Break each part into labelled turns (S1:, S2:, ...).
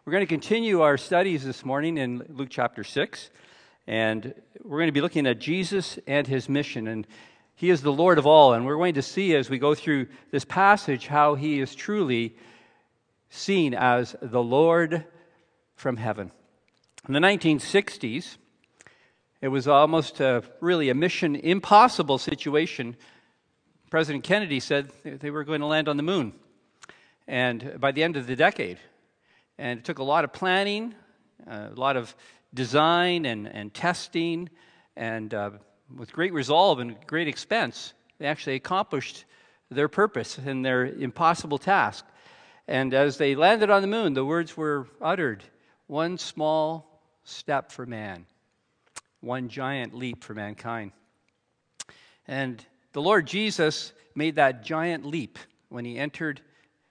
S1: We're going to continue our studies this morning in Luke chapter 6, and we're going to be looking at Jesus and his mission, and he is the Lord of all, and we're going to see as we go through this passage how he is truly seen as the Lord from heaven. In the 1960s, it was almost really a mission impossible situation. President Kennedy said they were going to land on the moon, and by the end of the decade. And it took a lot of planning, a lot of design and testing, and with great resolve and great expense, they actually accomplished their purpose and their impossible task. And as they landed on the moon, the words were uttered, "One small step for man, one giant leap for mankind." And the Lord Jesus made that giant leap when he entered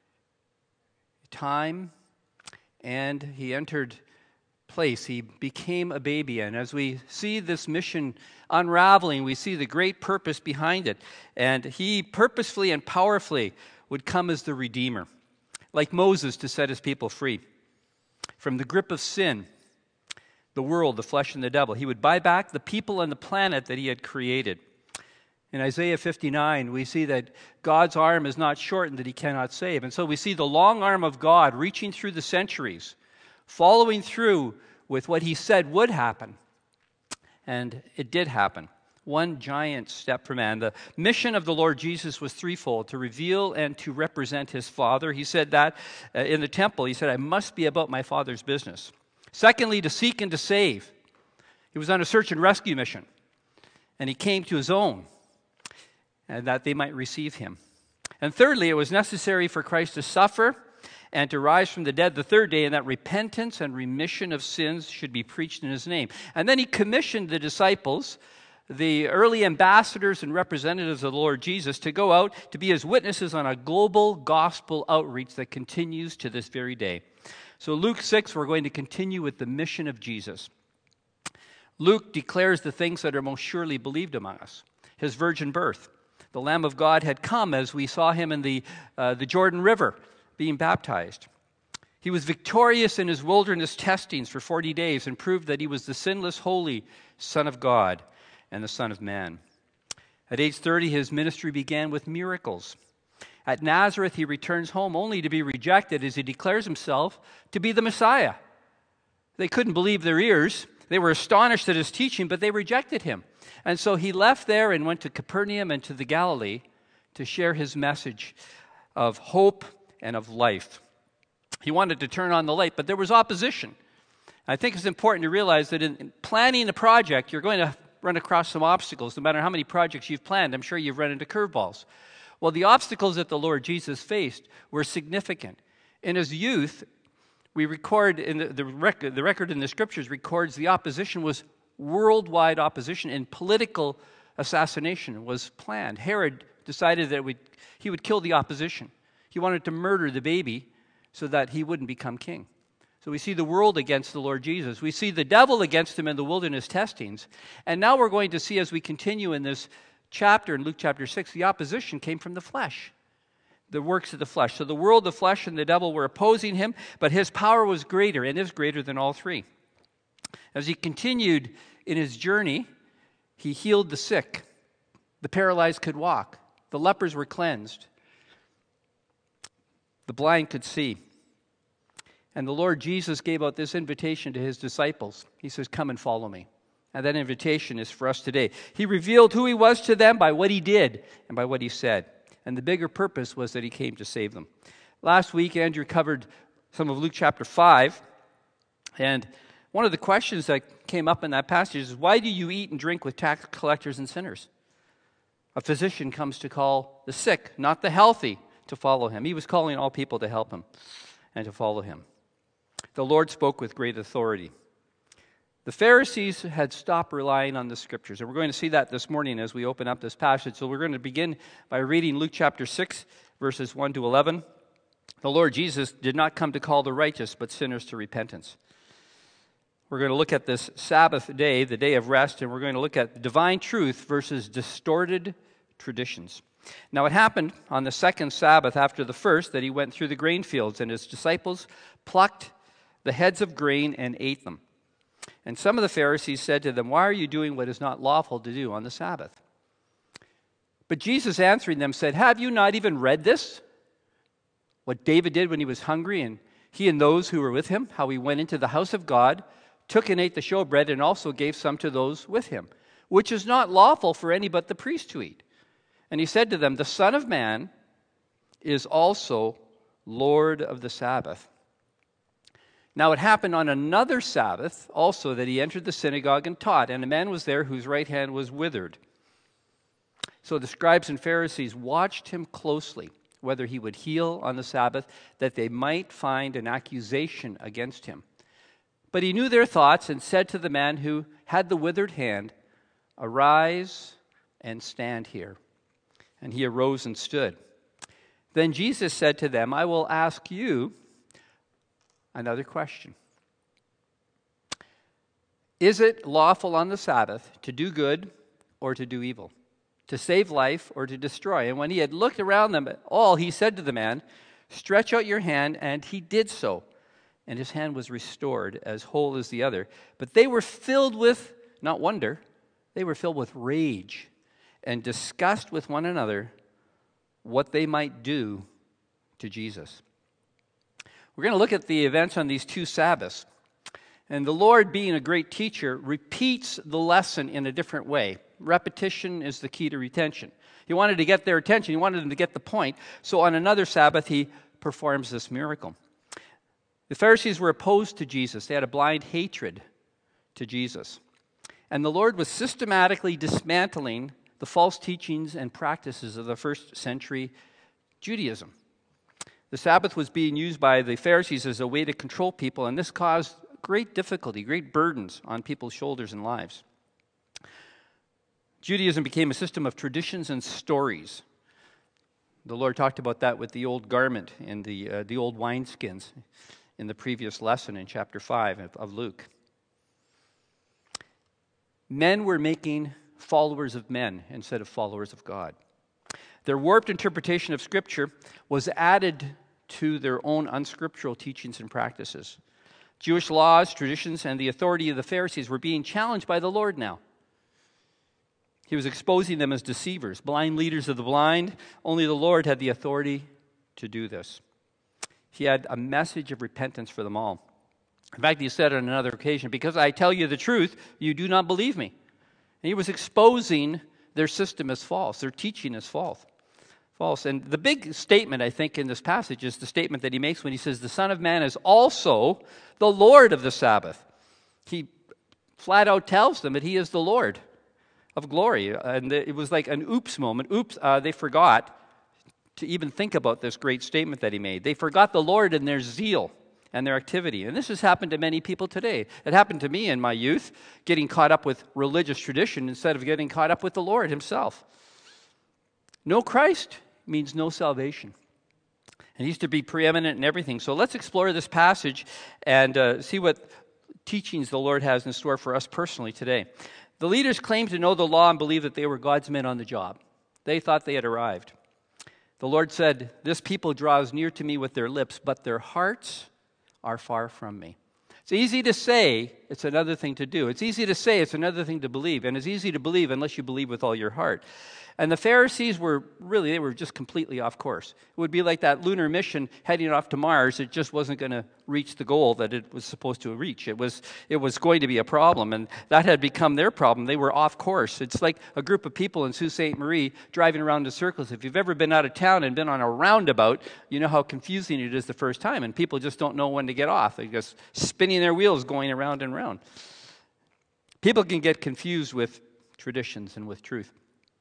S1: time and he entered place. He became a baby. And as we see this mission unraveling, we see the great purpose behind it. And he purposefully and powerfully would come as the Redeemer, like Moses, to set his people free from the grip of sin, the world, the flesh, and the devil. He would buy back the people and the planet that he had created. In Isaiah 59, we see that God's arm is not shortened that he cannot save. And so we see the long arm of God reaching through the centuries, following through with what he said would happen. And it did happen. One giant step for man. The mission of the Lord Jesus was threefold: to reveal and to represent his Father. He said that in the temple. He said, "I must be about my Father's business." Secondly, to seek and to save. He was on a search and rescue mission. And he came to his own, and that they might receive him. And thirdly, it was necessary for Christ to suffer and to rise from the dead the third day, and that repentance and remission of sins should be preached in his name. And then he commissioned the disciples, the early ambassadors and representatives of the Lord Jesus, to go out to be his witnesses on a global gospel outreach that continues to this very day. So Luke 6, we're going to continue with the mission of Jesus. Luke declares the things that are most surely believed among us. His virgin birth. The Lamb of God had come as we saw him in the Jordan River being baptized. He was victorious in his wilderness testings for 40 days and proved that he was the sinless, holy Son of God and the Son of Man. At age 30, his ministry began with miracles. At Nazareth, he returns home only to be rejected as he declares himself to be the Messiah. They couldn't believe their ears. They were astonished at his teaching, but they rejected him. And so he left there and went to Capernaum and to the Galilee to share his message of hope and of life. He wanted to turn on the light, but there was opposition. I think it's important to realize that in planning a project, you're going to run across some obstacles. No matter how many projects you've planned, I'm sure you've run into curveballs. Well, the obstacles that the Lord Jesus faced were significant. In his youth, we record in the record in the scriptures records the opposition was worldwide opposition, and political assassination was planned. Herod decided that he would kill the opposition. He wanted to murder the baby so that he wouldn't become king. So we see the world against the Lord Jesus. We see the devil against him in the wilderness testings. And now we're going to see, as we continue in this chapter, in Luke chapter 6, the opposition came from the flesh, the works of the flesh. So the world, the flesh, and the devil were opposing him, but his power was greater and is greater than all three. As he continued in his journey, he healed the sick. The paralyzed could walk. The lepers were cleansed. The blind could see. And the Lord Jesus gave out this invitation to his disciples. He says, "Come and follow me." And that invitation is for us today. He revealed who he was to them by what he did and by what he said. And the bigger purpose was that he came to save them. Last week, Andrew covered some of Luke chapter 5. And one of the questions that came up in that passage is, why do you eat and drink with tax collectors and sinners? A physician comes to call the sick, not the healthy, to follow him. He was calling all people to help him and to follow him. The Lord spoke with great authority. The Pharisees had stopped relying on the scriptures, and we're going to see that this morning as we open up this passage. So we're going to begin by reading Luke chapter 6, verses 1 to 11. The Lord Jesus did not come to call the righteous, but sinners to repentance. We're going to look at this Sabbath day, the day of rest, and we're going to look at divine truth versus distorted traditions. Now it happened on the second Sabbath after the first that he went through the grain fields, and his disciples plucked the heads of grain and ate them. And some of the Pharisees said to them, "Why are you doing what is not lawful to do on the Sabbath?" But Jesus answering them said, "Have you not even read this? What David did when he was hungry, and he and those who were with him, how he went into the house of God, took and ate the showbread, and also gave some to those with him, which is not lawful for any but the priest to eat. And he said to them, the Son of Man is also Lord of the Sabbath." Now it happened on another Sabbath also that he entered the synagogue and taught, and a man was there whose right hand was withered. So the scribes and Pharisees watched him closely, whether he would heal on the Sabbath, that they might find an accusation against him. But he knew their thoughts and said to the man who had the withered hand, "Arise and stand here." And he arose and stood. Then Jesus said to them, "I will ask you another question. Is it lawful on the Sabbath to do good or to do evil, to save life or to destroy?" And when he had looked around them all, he said to the man, "Stretch out your hand." And he did so. And his hand was restored, as whole as the other. But they were filled with, not wonder, they were filled with rage and discussed with one another what they might do to Jesus. We're going to look at the events on these two Sabbaths. And the Lord, being a great teacher, repeats the lesson in a different way. Repetition is the key to retention. He wanted to get their attention. He wanted them to get the point. So on another Sabbath, he performs this miracle. The Pharisees were opposed to Jesus. They had a blind hatred to Jesus. And the Lord was systematically dismantling the false teachings and practices of the first century Judaism. The Sabbath was being used by the Pharisees as a way to control people, and this caused great difficulty, great burdens on people's shoulders and lives. Judaism became a system of traditions and stories. The Lord talked about that with the old garment and the old wineskins in the previous lesson in chapter 5 of Luke. Men were making followers of men instead of followers of God. Their warped interpretation of Scripture was added to their own unscriptural teachings and practices. Jewish laws, traditions, and the authority of the Pharisees were being challenged by the Lord now. He was exposing them as deceivers, blind leaders of the blind. Only the Lord had the authority to do this. He had a message of repentance for them all. In fact, he said on another occasion, "Because I tell you the truth, you do not believe me." And he was exposing their system as false, their teaching as false. And the big statement, I think, in this passage is the statement that he makes when he says, "The Son of Man is also the Lord of the Sabbath." He flat out tells them that he is the Lord of glory. And it was like an oops moment. They forgot to even think about this great statement that he made. They forgot the Lord in their zeal and their activity. And this has happened to many people today. It happened to me in my youth, getting caught up with religious tradition instead of getting caught up with the Lord himself. No Christ means no salvation. And he's to be preeminent in everything. So let's explore this passage and see what teachings the Lord has in store for us personally today. The leaders claimed to know the law and believed that they were God's men on the job. They thought they had arrived. The Lord said, "This people draws near to me with their lips, but their hearts are far from me." It's easy to say, it's another thing to do. It's easy to say, it's another thing to believe. And it's easy to believe unless you believe with all your heart. And the Pharisees were just completely off course. It would be like that lunar mission heading off to Mars. It just wasn't going to reach the goal that it was supposed to reach. It was going to be a problem, and that had become their problem. They were off course. It's like a group of people in Sault Ste. Marie driving around in circles. If you've ever been out of town and been on a roundabout, you know how confusing it is the first time, and people just don't know when to get off. They're just spinning their wheels going around and around. People can get confused with traditions and with truth.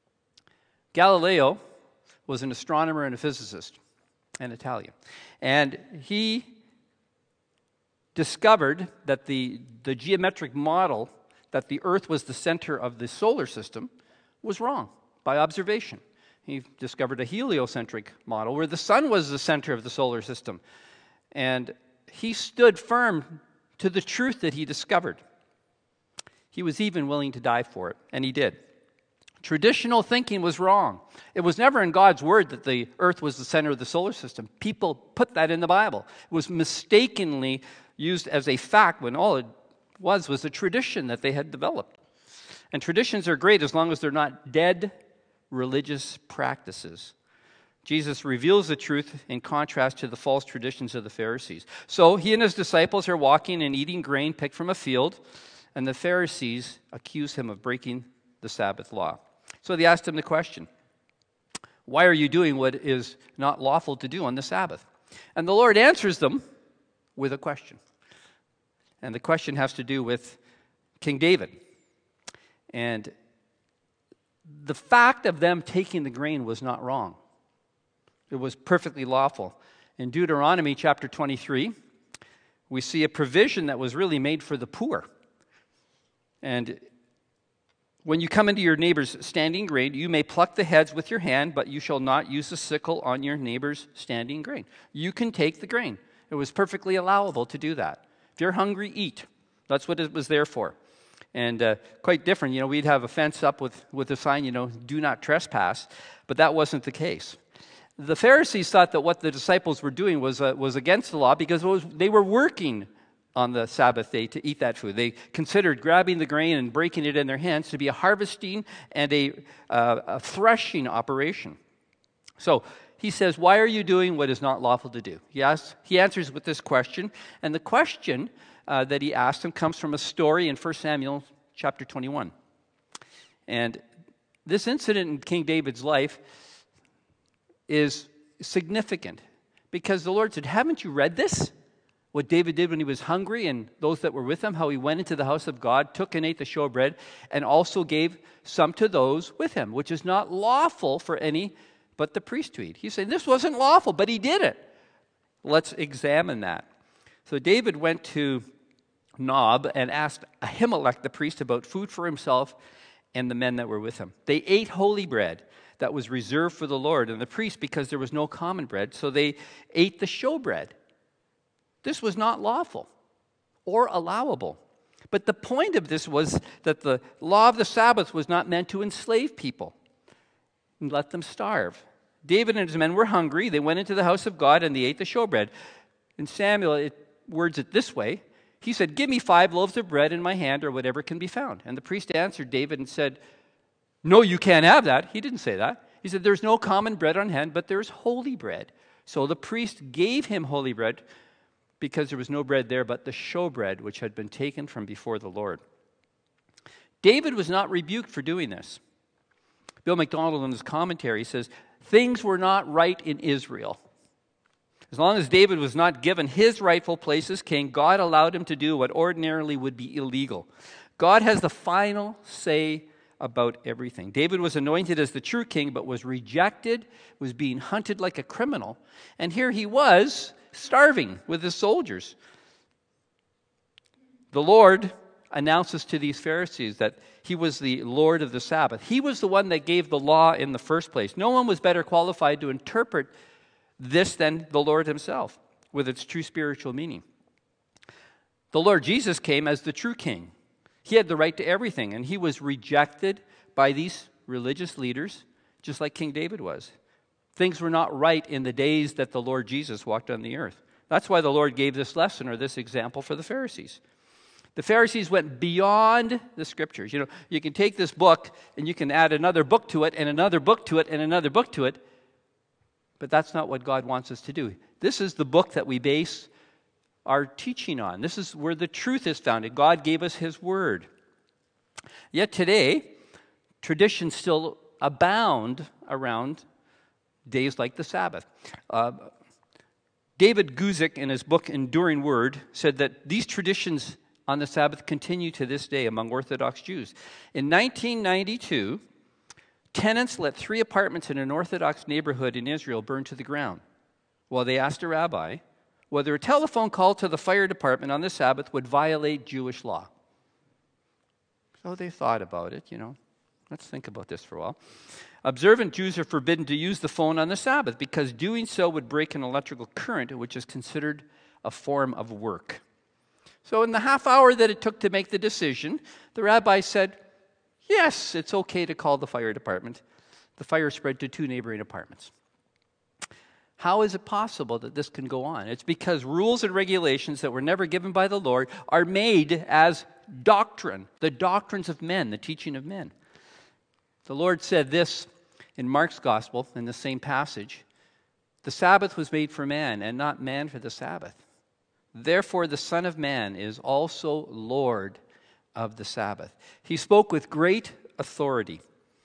S1: Galileo was an astronomer and a physicist, an Italian. And he discovered that the geometric model that the Earth was the center of the solar system was wrong by observation. He discovered a heliocentric model where the sun was the center of the solar system. And he stood firm to the truth that he discovered. He was even willing to die for it, and he did. Traditional thinking was wrong. It was never in God's word that the earth was the center of the solar system. People put that in the Bible. It was mistakenly used as a fact when all it was a tradition that they had developed. And traditions are great as long as they're not dead religious practices. Jesus reveals the truth in contrast to the false traditions of the Pharisees. So he and his disciples are walking and eating grain picked from a field, and the Pharisees accuse him of breaking the Sabbath law. So they asked him the question, why are you doing what is not lawful to do on the Sabbath? And the Lord answers them with a question. And the question has to do with King David. And the fact of them taking the grain was not wrong. It was perfectly lawful. In Deuteronomy chapter 23, we see a provision that was really made for the poor. And when you come into your neighbor's standing grain, you may pluck the heads with your hand, but you shall not use the sickle on your neighbor's standing grain. You can take the grain. It was perfectly allowable to do that. If you're hungry, eat. That's what it was there for. And quite different. We'd have a fence up with a sign, do not trespass. But that wasn't the case. The Pharisees thought that what the disciples were doing was against the law because they were working on the Sabbath day to eat that food. They considered grabbing the grain and breaking it in their hands to be a harvesting and a threshing operation. So he says, why are you doing what is not lawful to do? He answers with this question, and the question that he asked him comes from a story in 1 Samuel chapter 21. And this incident in King David's life is significant because the Lord said, haven't you read this? What David did when he was hungry and those that were with him, how he went into the house of God, took and ate the showbread, and also gave some to those with him, which is not lawful for any but the priest to eat. He's saying this wasn't lawful, but he did it. Let's examine that. So David went to Nob and asked Ahimelech the priest about food for himself and the men that were with him. They ate holy bread that was reserved for the Lord and the priest because there was no common bread, so they ate the showbread. This was not lawful or allowable. But the point of this was that the law of the Sabbath was not meant to enslave people and let them starve. David and his men were hungry. They went into the house of God and they ate the showbread. And Samuel words it this way. He said, give me 5 loaves of bread in my hand or whatever can be found. And the priest answered David and said, no, you can't have that. He didn't say that. He said, there's no common bread on hand, but there's holy bread. So the priest gave him holy bread because there was no bread there but the showbread which had been taken from before the Lord. David was not rebuked for doing this. Bill MacDonald in his commentary says, things were not right in Israel. As long as David was not given his rightful place as king, God allowed him to do what ordinarily would be illegal. God has the final say about everything. David was anointed as the true king, but was rejected, was being hunted like a criminal. And here he was, starving with his soldiers. The Lord announces to these Pharisees that he was the Lord of the Sabbath. He was the one that gave the law in the first place. No one was better qualified to interpret this than the Lord himself, with its true spiritual meaning. The Lord Jesus came as the true king. He had the right to everything, and he was rejected by these religious leaders, just like King David was. Things were not right in the days that the Lord Jesus walked on the earth. That's why the Lord gave this lesson or this example for the Pharisees. The Pharisees went beyond the Scriptures. You can take this book and you can add another book to it and another book to it and another book to it, but that's not what God wants us to do. This is the book that we base our teaching on. This is where the truth is founded. God gave us his word. Yet today, traditions still abound around days like the Sabbath. David Guzik, in his book Enduring Word, said that these traditions on the Sabbath continue to this day among Orthodox Jews. In 1992, tenants let 3 apartments in an Orthodox neighborhood in Israel burn to the ground while they asked a rabbi whether a telephone call to the fire department on the Sabbath would violate Jewish law. So they thought about it, Let's think about this for a while. Observant Jews are forbidden to use the phone on the Sabbath because doing so would break an electrical current, which is considered a form of work. So in the half hour that it took to make the decision, the rabbi said, yes, it's okay to call the fire department. The fire spread to 2 neighboring apartments. How is it possible that this can go on? It's because rules and regulations that were never given by the Lord are made as doctrine, the doctrines of men, the teaching of men. The Lord said this in Mark's Gospel, in the same passage, "The Sabbath was made for man, and not man for the Sabbath. Therefore the Son of Man is also Lord of the Sabbath." He spoke with great authority.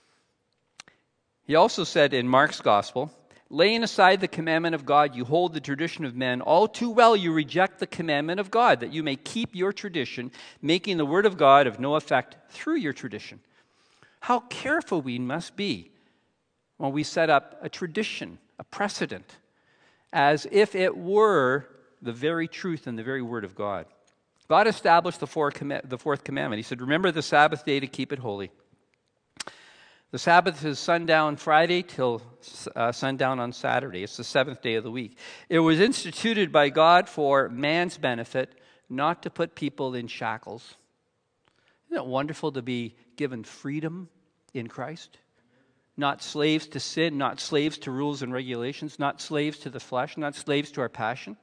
S1: He also said in Mark's Gospel, "Laying aside the commandment of God, you hold the tradition of men. All too well you reject the commandment of God, that you may keep your tradition, making the word of God of no effect through your tradition." How careful we must be when we set up a tradition, a precedent, as if it were the very truth and the very word of God. God established the fourth commandment. He said, "Remember the Sabbath day to keep it holy." The Sabbath is sundown Friday till sundown on Saturday. It's the seventh day of the week. It was instituted by God for man's benefit, not to put people in shackles. Isn't it wonderful to be given freedom in Christ? Not slaves to sin, not slaves to rules and regulations, not slaves to the flesh, not slaves to our passion.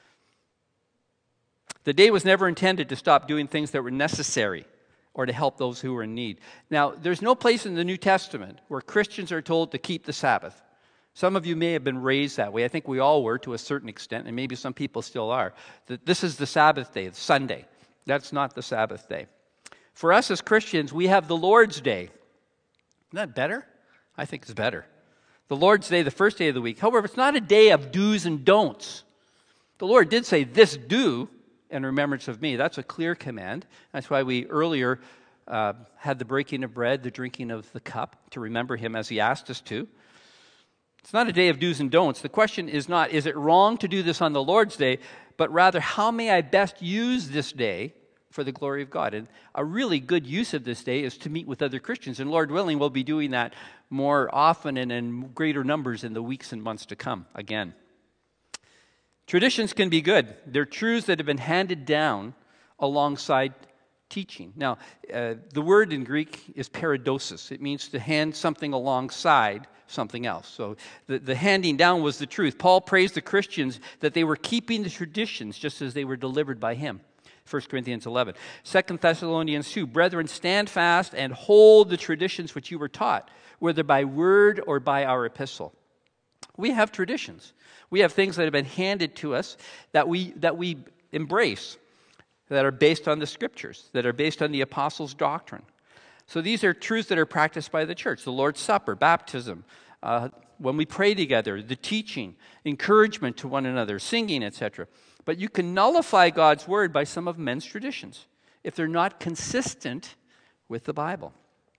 S1: The day was never intended to stop doing things that were necessary or to help those who were in need. Now, there's no place in the New Testament where Christians are told to keep the Sabbath. Some of you may have been raised that way. I think we all were to a certain extent, and maybe some people still are. That this is the Sabbath day, it's Sunday. That's not the Sabbath day. For us as Christians, we have the Lord's Day. Isn't that better? I think it's better. The Lord's Day, the first day of the week. However, it's not a day of do's and don'ts. The Lord did say, "This do in remembrance of me." That's a clear command. That's why we earlier had the breaking of bread, the drinking of the cup, to remember him as he asked us to. It's not a day of do's and don'ts. The question is not, is it wrong to do this on the Lord's Day, but rather, how may I best use this day for the glory of God? And a really good use of this day is to meet with other Christians. And Lord willing, we'll be doing that more often and in greater numbers in the weeks and months to come again. Traditions can be good. They're truths that have been handed down alongside teaching. Now, the word in Greek is paradosis. It means to hand something alongside something else. So the handing down was the truth. Paul praised the Christians that they were keeping the traditions just as they were delivered by him. 1 Corinthians 11. 2 Thessalonians 2, "Brethren, stand fast and hold the traditions which you were taught, whether by word or by our epistle." We have traditions. We have things that have been handed to us that we embrace, that are based on the Scriptures, that are based on the apostles' doctrine. So these are truths that are practiced by the church. The Lord's Supper, baptism, when we pray together, the teaching, encouragement to one another, singing, etc. But you can nullify God's word by some of men's traditions if they're not consistent with the Bible.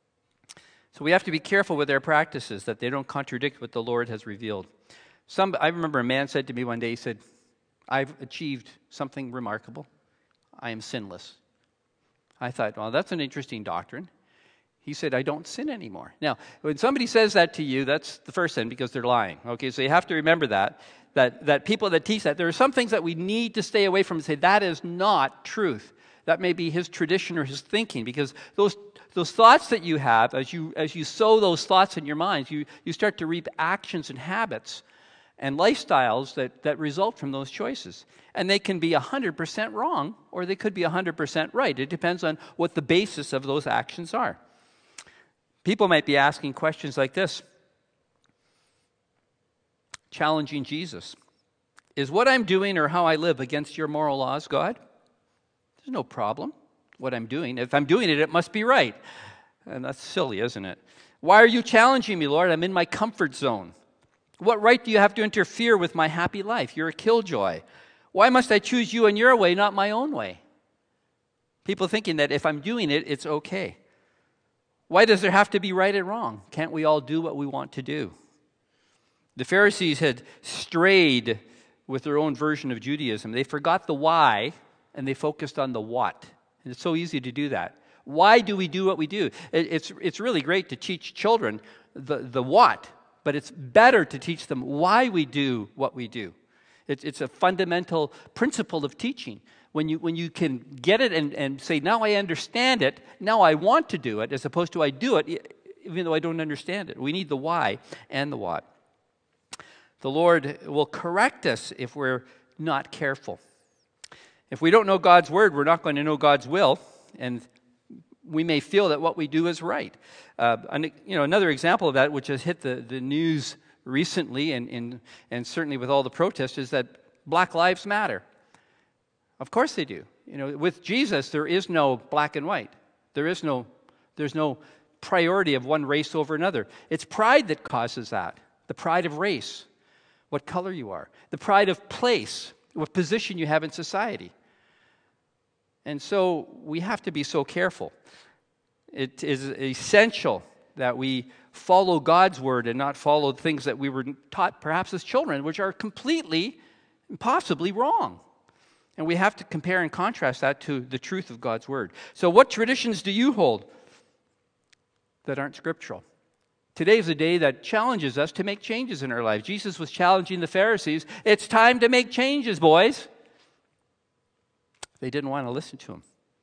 S1: So we have to be careful with our practices, that they don't contradict what the Lord has revealed. I remember a man said to me one day, he said, "I've achieved something remarkable. I am sinless." I thought, well, that's an interesting doctrine. He said, "I don't sin anymore." Now, when somebody says that to you, that's the first sin, because they're lying. Okay, so you have to remember that people that teach that, there are some things that we need to stay away from and say, that is not truth. That may be his tradition or his thinking, because those thoughts that you have, as you sow those thoughts in your minds, you start to reap actions and habits and lifestyles that result from those choices. And they can be 100% wrong, or they could be 100% right. It depends on what the basis of those actions are. People might be asking questions like this, challenging Jesus. "Is what I'm doing or how I live against your moral laws, God?" There's no problem what I'm doing. If I'm doing it, it must be right. And that's silly, isn't it? "Why are you challenging me, Lord? I'm in my comfort zone. What right do you have to interfere with my happy life? You're a killjoy. Why must I choose you and your way, not my own way?" People thinking that if I'm doing it, it's okay. Why does there have to be right and wrong? Can't we all do what we want to do? The Pharisees had strayed with their own version of Judaism. They forgot the why, and they focused on the what. And it's so easy to do that. Why do we do what we do? It's really great to teach children the what, but it's better to teach them why we do what we do. It's a fundamental principle of teaching. When you can get it and say, now I understand it, now I want to do it, as opposed to I do it even though I don't understand it. We need the why and the what. The Lord will correct us if we're not careful. If we don't know God's word, we're not going to know God's will, and we may feel that what we do is right. Another example of that, which has hit the news recently, and certainly with all the protests, is that Black Lives Matter. Of course they do. With Jesus, there is no black and white. There's no priority of one race over another. It's pride that causes that. The pride of race, what color you are. The pride of place, what position you have in society. And so we have to be so careful. It is essential that we follow God's word and not follow things that we were taught perhaps as children, which are completely, possibly wrong. And we have to compare and contrast that to the truth of God's word. So what traditions do you hold that aren't scriptural? Today is a day that challenges us to make changes in our lives. Jesus was challenging the Pharisees. It's time to make changes, boys. They didn't want to listen to him.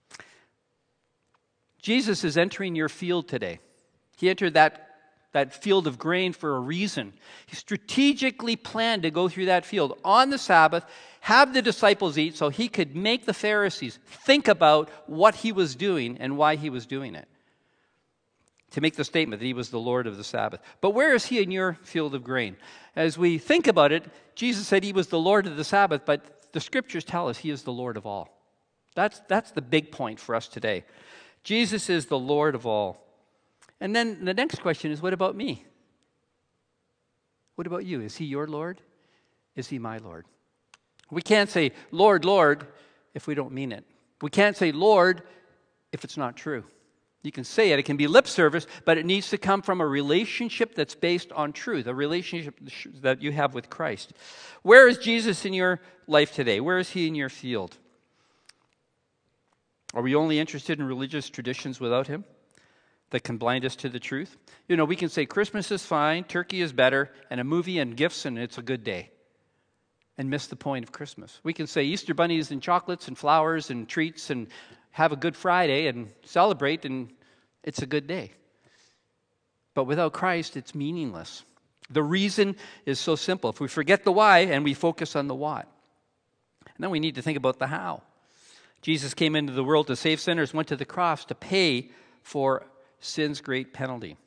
S1: Jesus is entering your field today. He entered that field of grain for a reason. He strategically planned to go through that field on the Sabbath, have the disciples eat so he could make the Pharisees think about what he was doing and why he was doing it. To make the statement that he was the Lord of the Sabbath. But where is he in your field of grain? As we think about it, Jesus said he was the Lord of the Sabbath, but the scriptures tell us he is the Lord of all. That's the big point for us today. Jesus is the Lord of all. And then the next question is, what about me? What about you? Is he your Lord? Is he my Lord? We can't say, Lord, Lord, if we don't mean it. We can't say, Lord, if it's not true. You can say it. It can be lip service, but it needs to come from a relationship that's based on truth, a relationship that you have with Christ. Where is Jesus in your life today? Where is he in your field? Are we only interested in religious traditions without him that can blind us to the truth? We can say Christmas is fine, turkey is better, and a movie and gifts and it's a good day, and miss the point of Christmas. We can say Easter bunnies and chocolates and flowers and treats and have a Good Friday and celebrate, and it's a good day. But without Christ, it's meaningless. The reason is so simple. If we forget the why and we focus on the what, and then we need to think about the how. Jesus came into the world to save sinners, went to the cross to pay for sin's great penalty.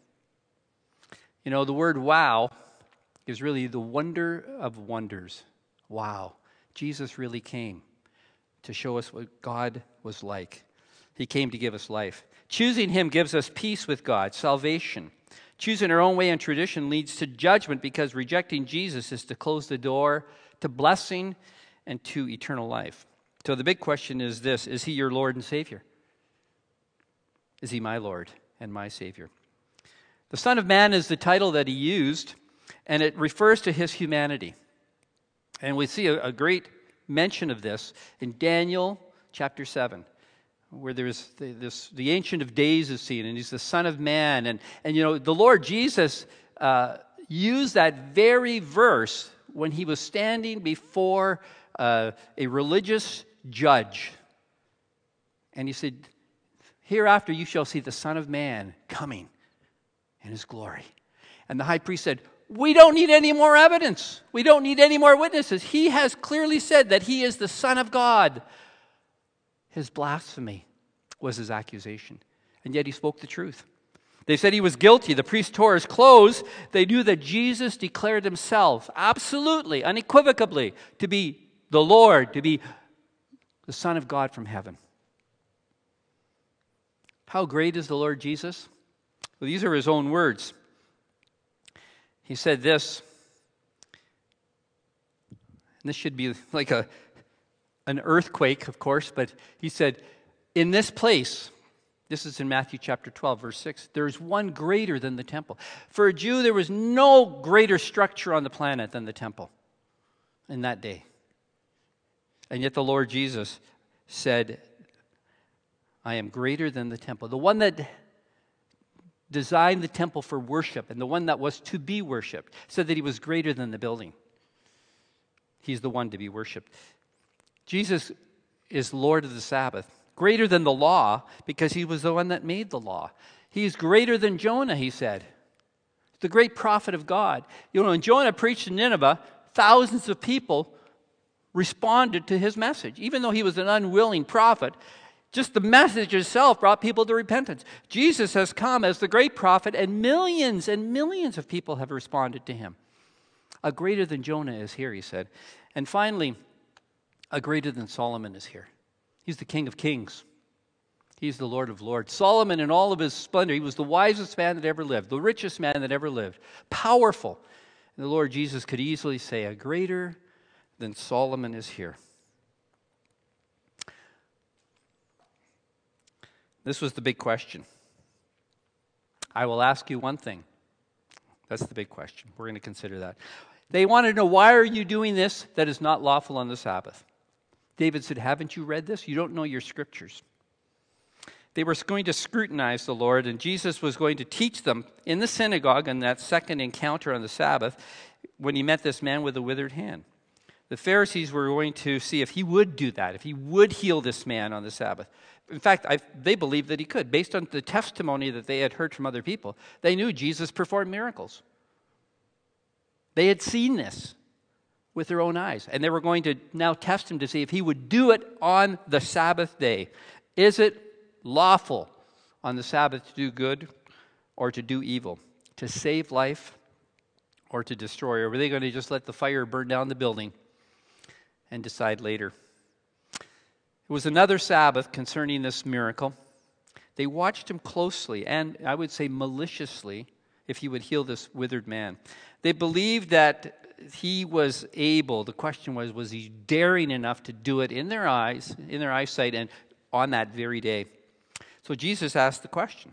S1: The word wow is really the wonder of wonders. Wow. Jesus really came to show us what God was like. He came to give us life. Choosing him gives us peace with God, salvation. Choosing our own way and tradition leads to judgment, because rejecting Jesus is to close the door to blessing and to eternal life. So the big question is this: is he your Lord and Savior? Is he my Lord and my Savior? The Son of Man is the title that he used, and it refers to his humanity. And we see a great mention of this in Daniel chapter 7, where there's the Ancient of Days is seen, and he's the Son of Man. And the Lord Jesus used that very verse when he was standing before a religious judge. And he said, hereafter you shall see the Son of Man coming in his glory. And the high priest said, we don't need any more evidence. We don't need any more witnesses. He has clearly said that he is the Son of God. His blasphemy was his accusation. And yet he spoke the truth. They said he was guilty. The priest tore his clothes. They knew that Jesus declared himself absolutely, unequivocally, to be the Lord, to be the Son of God from heaven. How great is the Lord Jesus? Well, these are his own words. He said this, and this should be like an earthquake, of course, but he said, in this place, this is in Matthew chapter 12, verse 6, there is one greater than the temple. For a Jew, there was no greater structure on the planet than the temple in that day. And yet the Lord Jesus said, I am greater than the temple. The one that designed the temple for worship and the one that was to be worshiped said that he was greater than the building. He's the one to be worshiped. Jesus is Lord of the Sabbath, greater than the law, because he was the one that made the law. He's greater than Jonah, he said. the great prophet of God. You know, when Jonah preached in Nineveh, thousands of people responded to his message. Even though he was an unwilling prophet, just the message itself brought people to repentance. Jesus has come as the great prophet, and millions of people have responded to him. A greater than Jonah is here, he said. And finally, a greater than Solomon is here. He's the King of Kings. He's the Lord of Lords. Solomon, in all of his splendor, he was the wisest man that ever lived, the richest man that ever lived, powerful. And the Lord Jesus could easily say, a greater than Solomon is here. This was the big question. I will ask you one thing. That's the big question. We're going to consider that. They wanted to know, why are you doing this that is not lawful on the Sabbath? David said, haven't you read this? You don't know your scriptures. They were going to scrutinize the Lord, and Jesus was going to teach them in the synagogue on that second encounter on the Sabbath when he met this man with a withered hand. The Pharisees were going to see if he would do that, if he would heal this man on the Sabbath. In fact, they believed that he could. Based on the testimony that they had heard from other people, they knew Jesus performed miracles. They had seen this with their own eyes, and they were going to now test him to see if he would do it on the Sabbath day. Is it lawful on the Sabbath to do good or to do evil, to save life or to destroy? Or were they going to just let the fire burn down the building and decide later? It was another Sabbath concerning this miracle. They watched him closely and, I would say, maliciously, if he would heal this withered man. They believed that he was able. The question was he daring enough to do it in their eyes, in their eyesight, and on that very day? So Jesus asked the question.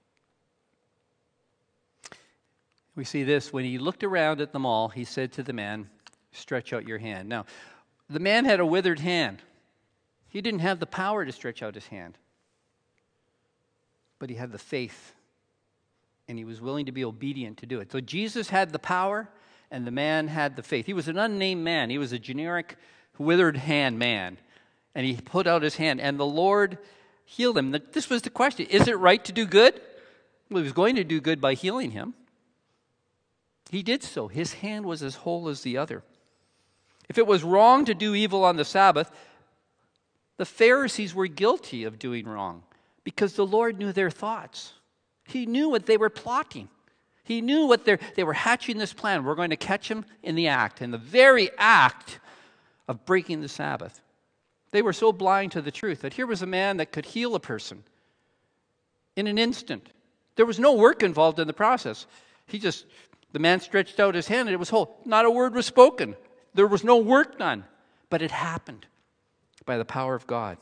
S1: We see this. When he looked around at them all, he said to the man, stretch out your hand. Now, the man had a withered hand. He didn't have the power to stretch out his hand. But he had the faith. And he was willing to be obedient to do it. So Jesus had the power, and the man had the faith. He was an unnamed man. He was a generic withered hand man. And he put out his hand, and the Lord healed him. This was the question. Is it right to do good? Well, he was going to do good by healing him. He did so. His hand was as whole as the other. If it was wrong to do evil on the Sabbath, the Pharisees were guilty of doing wrong because the Lord knew their thoughts. He knew what they were plotting. He knew what they were hatching this plan. We're going to catch him in the very act of breaking the Sabbath. They were so blind to the truth that here was a man that could heal a person in an instant. There was no work involved in the process. The man stretched out his hand and it was whole. Not a word was spoken. There was no work done. But it happened by the power of God.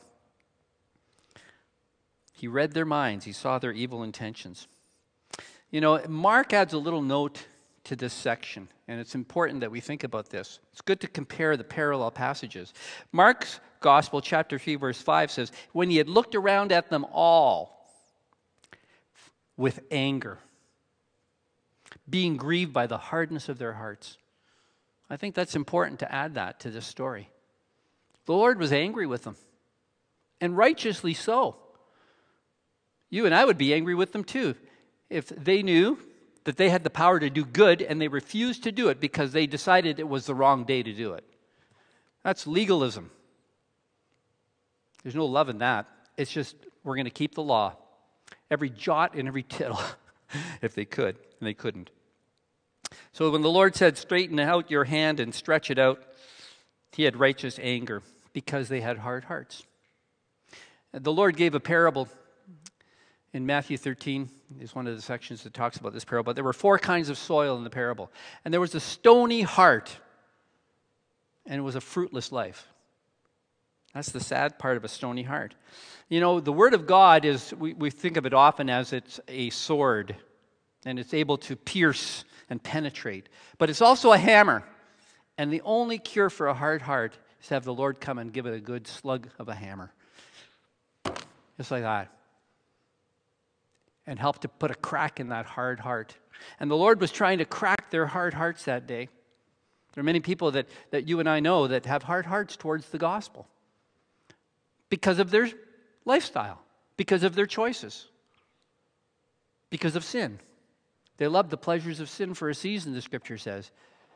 S1: He read their minds. He saw their evil intentions. You know, Mark adds a little note to this section, and it's important that we think about this. It's good to compare the parallel passages. Mark's Gospel, chapter 3, verse 5 says, when he had looked around at them all with anger, being grieved by the hardness of their hearts. I think that's important to add that to this story. The Lord was angry with them, and righteously so. You and I would be angry with them too if they knew that they had the power to do good and they refused to do it because they decided it was the wrong day to do it. That's legalism. There's no love in that. It's just we're going to keep the law. Every jot and every tittle, if they could, and they couldn't. So when the Lord said, straighten out your hand and stretch it out, he had righteous anger because they had hard hearts. The Lord gave a parable in Matthew 13. Is one of the sections that talks about this parable. There were 4 kinds of soil in the parable. And there was a stony heart, and it was a fruitless life. That's the sad part of a stony heart. You know, the Word of God is, we think of it often as it's a sword, and it's able to pierce and penetrate. But it's also a hammer. And the only cure for a hard heart is to have the Lord come and give it a good slug of a hammer. Just like that. And help to put a crack in that hard heart. And the Lord was trying to crack their hard hearts that day. There are many people that you and I know that have hard hearts towards the gospel because of their lifestyle, because of their choices, because of sin. They loved the pleasures of sin for a season, the scripture says.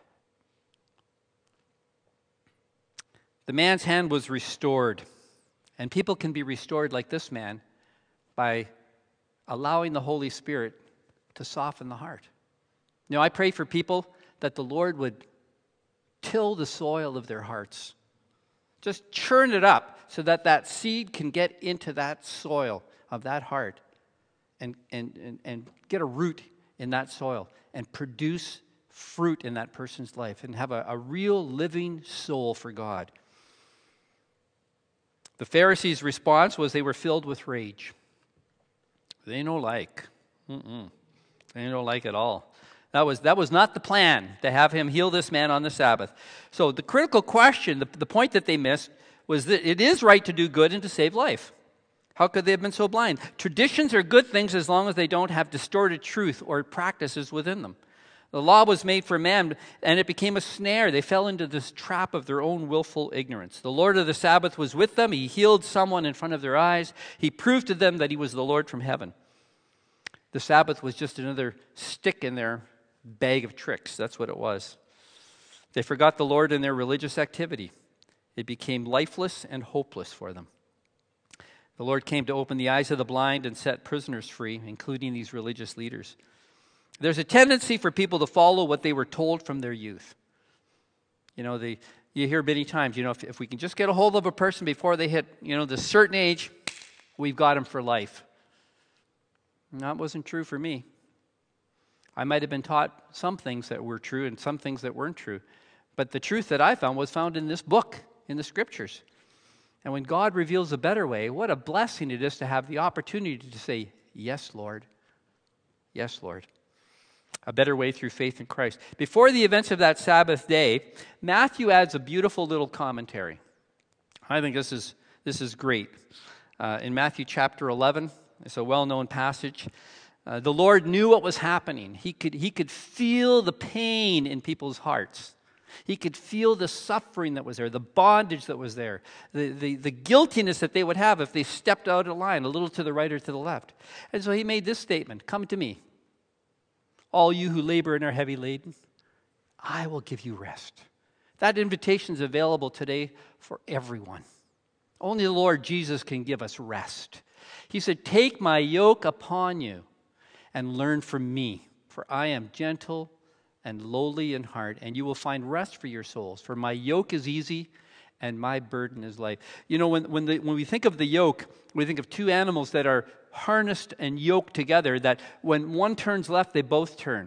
S1: The man's hand was restored. And people can be restored like this man by allowing the Holy Spirit to soften the heart. You know, I pray for people that the Lord would till the soil of their hearts. Just churn it up so that that seed can get into that soil of that heart and get a root in that soil and produce fruit in that person's life and have a real living soul for God. The Pharisees' response was they were filled with rage. They no like. They don't like at all. That was not the plan, to have him heal this man on the Sabbath. So the critical question, the point that they missed, was that it is right to do good and to save life. How could they have been so blind? Traditions are good things as long as they don't have distorted truth or practices within them. The law was made for man, and it became a snare. They fell into this trap of their own willful ignorance. The Lord of the Sabbath was with them. He healed someone in front of their eyes. He proved to them that he was the Lord from heaven. The Sabbath was just another stick in their bag of tricks. That's what it was. They forgot the Lord in their religious activity. It became lifeless and hopeless for them. The Lord came to open the eyes of the blind and set prisoners free, including these religious leaders. There's a tendency for people to follow what they were told from their youth. You know, you hear many times, if we can just get a hold of a person before they hit, this certain age, we've got them for life. And that wasn't true for me. I might have been taught some things that were true and some things that weren't true. But the truth that I found was found in this book, in the scriptures. And when God reveals a better way, what a blessing it is to have the opportunity to say, yes, Lord. Yes, Lord. A better way through faith in Christ. Before the events of that Sabbath day, Matthew adds a beautiful little commentary. I think this is great. In Matthew chapter 11, it's a well-known passage. The Lord knew what was happening. He could feel the pain in people's hearts. He could feel the suffering that was there, the bondage that was there, the guiltiness that they would have if they stepped out of line, a little to the right or to the left. And so he made this statement, "Come to me, all you who labor and are heavy laden, I will give you rest." That invitation is available today for everyone. Only the Lord Jesus can give us rest. He said, "Take my yoke upon you and learn from me, for I am gentle and lowly in heart, and you will find rest for your souls. For my yoke is easy and my burden is light." You know, when we think of the yoke, we think of two animals that are harnessed and yoked together, that when one turns left, they both turn.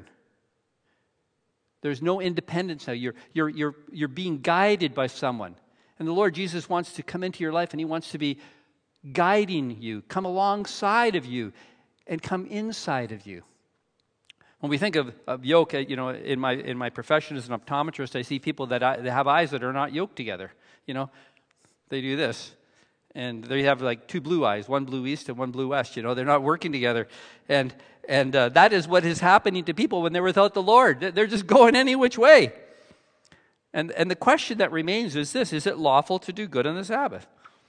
S1: There's no independence now. You're being guided by someone. And the Lord Jesus wants to come into your life, and he wants to be guiding you, come alongside of you, and come inside of you. When we think of yoke, in my profession as an optometrist, I see people that have eyes that are not yoked together. They do this. And they have like two blue eyes, one blue east and one blue west. They're not working together. And that is what is happening to people when they're without the Lord. They're just going any which way. And the question that remains is this: is it lawful to do good on the Sabbath?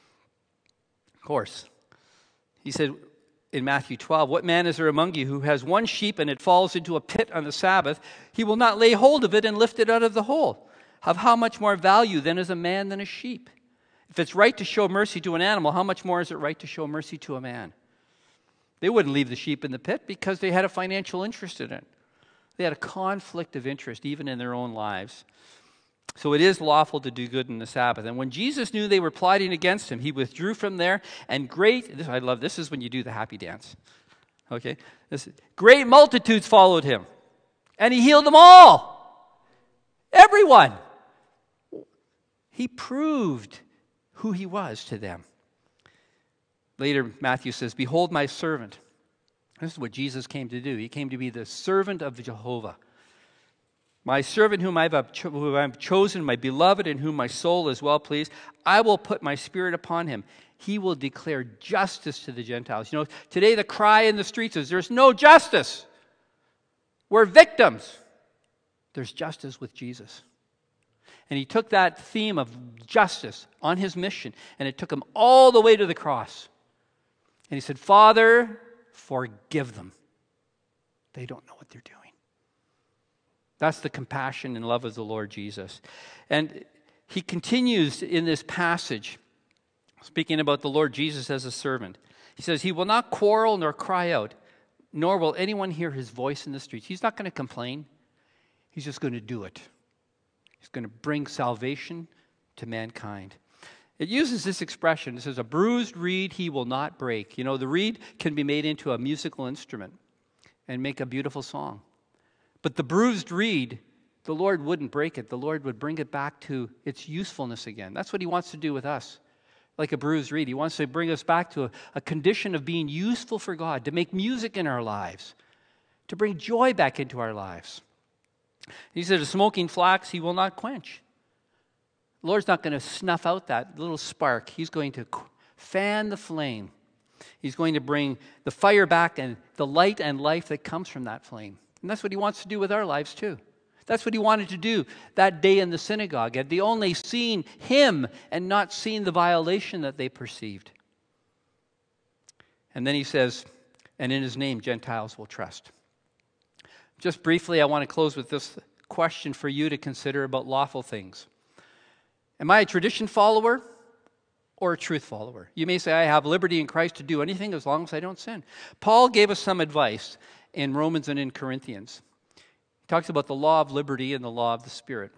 S1: Of course. He said in Matthew 12, "What man is there among you who has one sheep and it falls into a pit on the Sabbath? He will not lay hold of it and lift it out of the hole. Of how much more value then is a man than a sheep? If it's right to show mercy to an animal, how much more is it right to show mercy to a man?" They wouldn't leave the sheep in the pit because they had a financial interest in it. They had a conflict of interest even in their own lives. So it is lawful to do good in the Sabbath. And when Jesus knew they were plotting against him, he withdrew from there, and I love this is when you do the happy dance. Okay? Great multitudes followed him, and he healed them all. Everyone. He proved who he was to them. Later, Matthew says, "Behold my servant." This is what Jesus came to do. He came to be the servant of Jehovah. "My servant whom I've chosen, my beloved, in whom my soul is well pleased. I will put my spirit upon him. He will declare justice to the Gentiles." Today the cry in the streets is, there's no justice. We're victims. There's justice with Jesus. And he took that theme of justice on his mission, and it took him all the way to the cross. And he said, "Father, forgive them. They don't know what they're doing." That's the compassion and love of the Lord Jesus. And he continues in this passage, speaking about the Lord Jesus as a servant. He says, he will not quarrel nor cry out, nor will anyone hear his voice in the streets. He's not going to complain. He's just going to do it. He's going to bring salvation to mankind. It uses this expression. It says, a bruised reed he will not break. You know, the reed can be made into a musical instrument and make a beautiful song. But the bruised reed, the Lord wouldn't break it. The Lord would bring it back to its usefulness again. That's what he wants to do with us. Like a bruised reed, he wants to bring us back to a condition of being useful for God, to make music in our lives, to bring joy back into our lives. He said, a smoking flax he will not quench. The Lord's not going to snuff out that little spark. He's going to fan the flame. He's going to bring the fire back and the light and life that comes from that flame. And that's what he wants to do with our lives too. That's what he wanted to do that day in the synagogue. Had they only seen him and not seen the violation that they perceived. And then he says, and in his name Gentiles will trust. Just briefly, I want to close with this question for you to consider about lawful things. Am I a tradition follower or a truth follower? You may say, I have liberty in Christ to do anything as long as I don't sin. Paul gave us some advice in Romans and in Corinthians. He talks about the law of liberty and the law of the Spirit.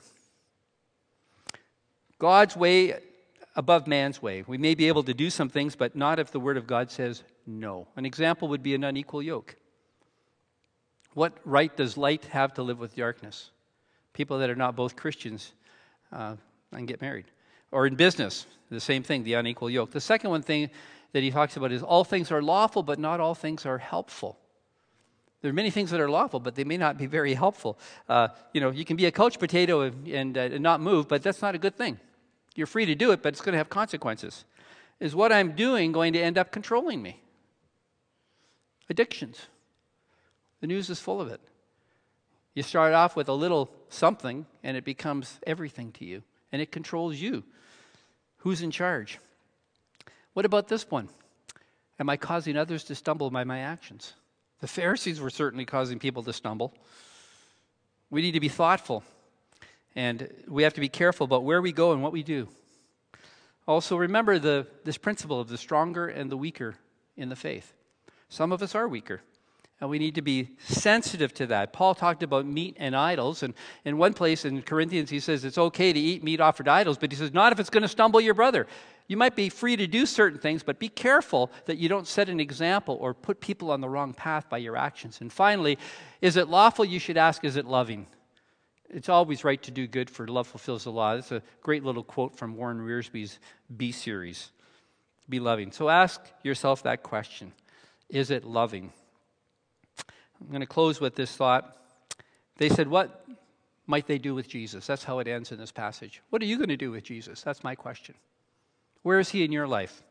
S1: God's way above man's way. We may be able to do some things, but not if the Word of God says no. An example would be an unequal yoke. What right does light have to live with darkness? People that are not both Christians and get married. Or in business, the same thing, the unequal yoke. The second one thing that he talks about is all things are lawful, but not all things are helpful. There are many things that are lawful, but they may not be very helpful. You can be a couch potato and not move, but that's not a good thing. You're free to do it, but it's going to have consequences. Is what I'm doing going to end up controlling me? Addictions. The news is full of it. You start off with a little something, and it becomes everything to you, and it controls you. Who's in charge? What about this one? Am I causing others to stumble by my actions? The Pharisees were certainly causing people to stumble. We need to be thoughtful, and we have to be careful about where we go and what we do. Also, remember this principle of the stronger and the weaker in the faith. Some of us are weaker, and we need to be sensitive to that. Paul talked about meat and idols, and in one place in Corinthians he says it's okay to eat meat offered to idols, but he says not if it's going to stumble your brother. You might be free to do certain things, but be careful that you don't set an example or put people on the wrong path by your actions. And finally, is it lawful? You should ask, is it loving? It's always right to do good, for love fulfills the law. That's a great little quote from Warren Rearsby's B series. Be loving. So ask yourself that question. Is it loving? I'm going to close with this thought. They said, what might they do with Jesus? That's how it ends in this passage. What are you going to do with Jesus? That's my question. Where is he in your life?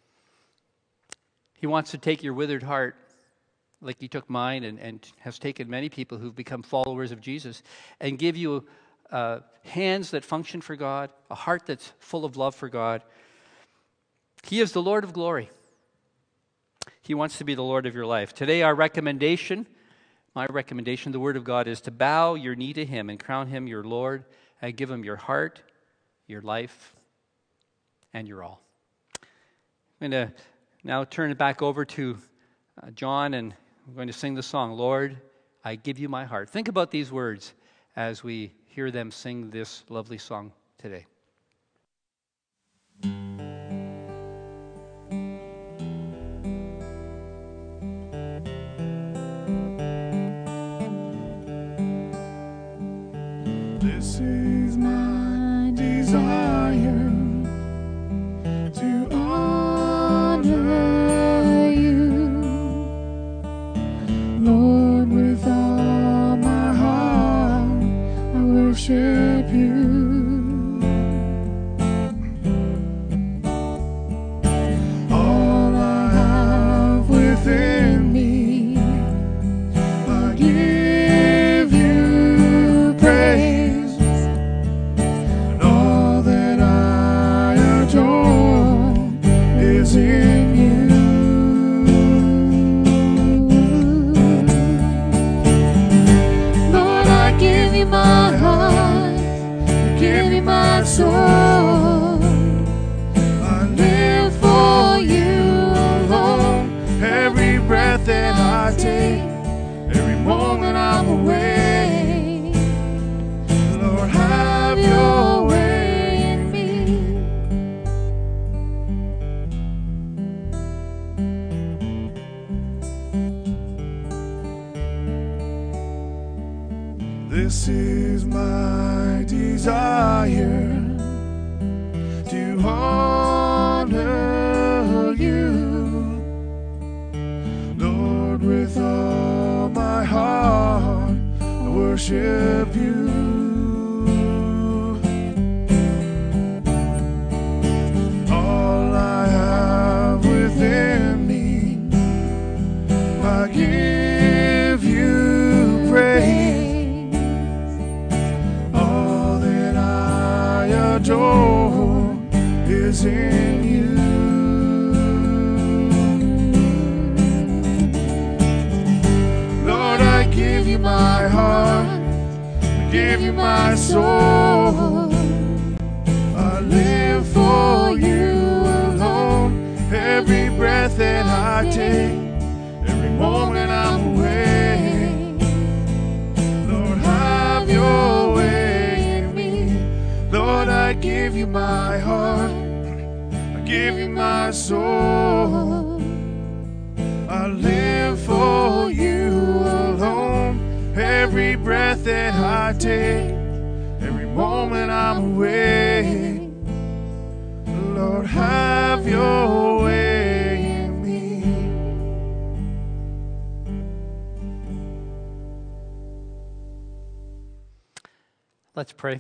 S1: He wants to take your withered heart, like he took mine and has taken many people who've become followers of Jesus, and give you hands that function for God, a heart that's full of love for God. He is the Lord of glory. He wants to be the Lord of your life. Today, my recommendation, the Word of God, is to bow your knee to him and crown him your Lord and give him your heart, your life, and your all. I'm going to now turn it back over to John, and I'm going to sing the song, Lord, I give you my heart. Think about these words as we hear them sing this lovely song today.
S2: This is my desire, to honor you, Lord, with all my heart, I worship you. All I have within me, I give you praise. This is my desire, to honor you, Lord, with all my heart. I worship you. All I have within me, I give you praise. All that I adore is in you. Lord, I give you my heart, I give you my soul. I live for you alone. Every breath that I take, every moment I'm awake, Lord, have your way in me. Lord, I give you my heart, I give you my soul. I live for you alone. Every breath that I take, every moment I'm awake, Lord, have your way in me.
S1: Let's pray.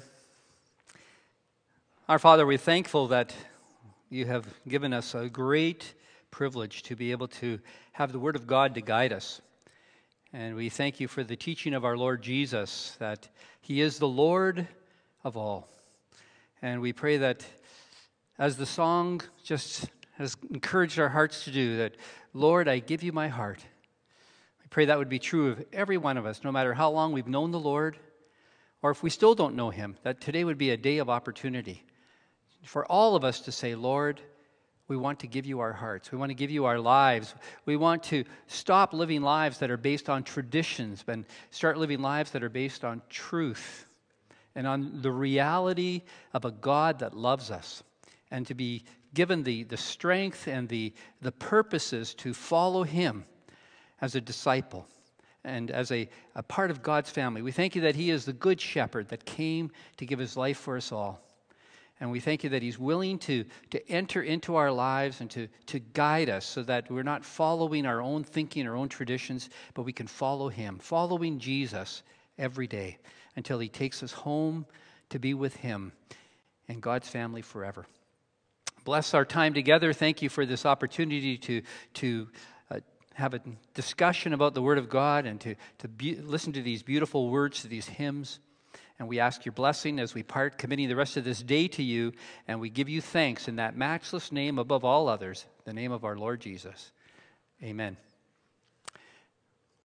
S1: Our Father, we're thankful that you have given us a great privilege to be able to have the Word of God to guide us. And we thank you for the teaching of our Lord Jesus, that He is the Lord of all. And we pray that as the song just has encouraged our hearts to do, that, Lord, I give you my heart. I pray that would be true of every one of us, no matter how long we've known the Lord, or if we still don't know Him, that today would be a day of opportunity for all of us to say, Lord, we want to give you our hearts. We want to give you our lives. We want to stop living lives that are based on traditions and start living lives that are based on truth and on the reality of a God that loves us, and to be given the strength and the purposes to follow Him as a disciple and as a part of God's family. We thank you that He is the good shepherd that came to give His life for us all. And we thank you that He's willing to enter into our lives and to guide us so that we're not following our own thinking, our own traditions, but we can follow Him, following Jesus every day until He takes us home to be with Him and God's family forever. Bless our time together. Thank you for this opportunity to have a discussion about the Word of God and to listen to these beautiful words, to these hymns. And we ask your blessing as we part, committing the rest of this day to you, and we give you thanks in that matchless name above all others, the name of our Lord Jesus. Amen.